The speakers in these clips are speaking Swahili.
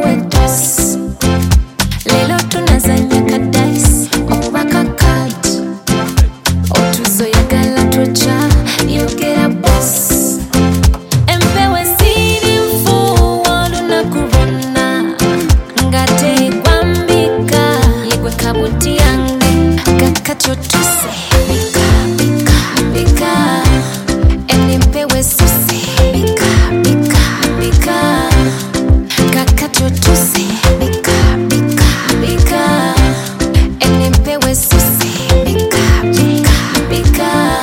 kuwetos lelo tunazanya kadais obaka card otuzo yagala tocha yogera boss empewe siri mfu waluna kubona ngate kwambika yegwe kabuti yange kakatyo tuse bika bika bika empewe suse bika bika bika kakatyo tuse bika bika bika empewe suse bika bika bika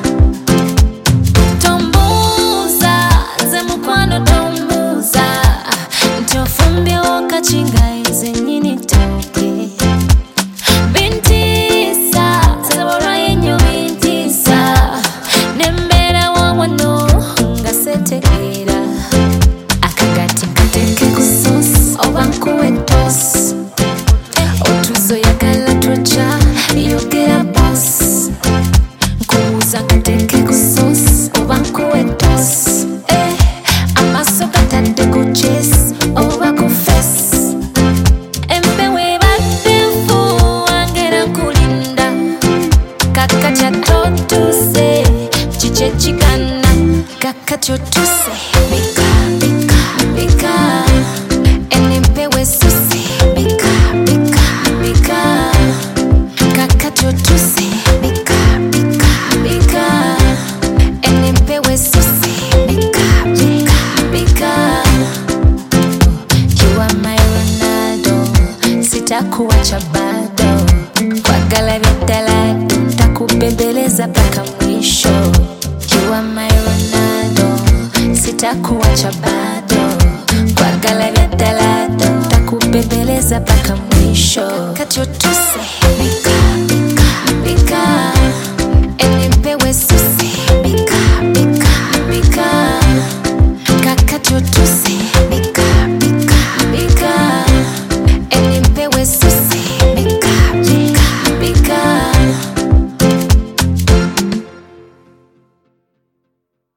tombuza ze mukwano tombuza ntofumbye wakachinga ize nyini toke bintisa zabora yenyo bintisa nembera wawano ngasetekera akagati kateke kusos obankuwetos otuzo yagala tocha yogera boss nkubuza kateke kusos obankuwetos amaso gatadde ku chase oba ku face empewe baddefu angera kulinda kakatya totuse chiche chikana kakatyo tuse bika bika bika empewe suse bika bika bika kakatyo tuse bika bika bika empewe suse bika bika bika you are my Ronaldo sitakuacha bado kwagala vyadala takubembeleza paka mwisho you are my Ronaldo sitakuacha bado kwagala vyadala takubembeleza paka mwisho kakatyo tuse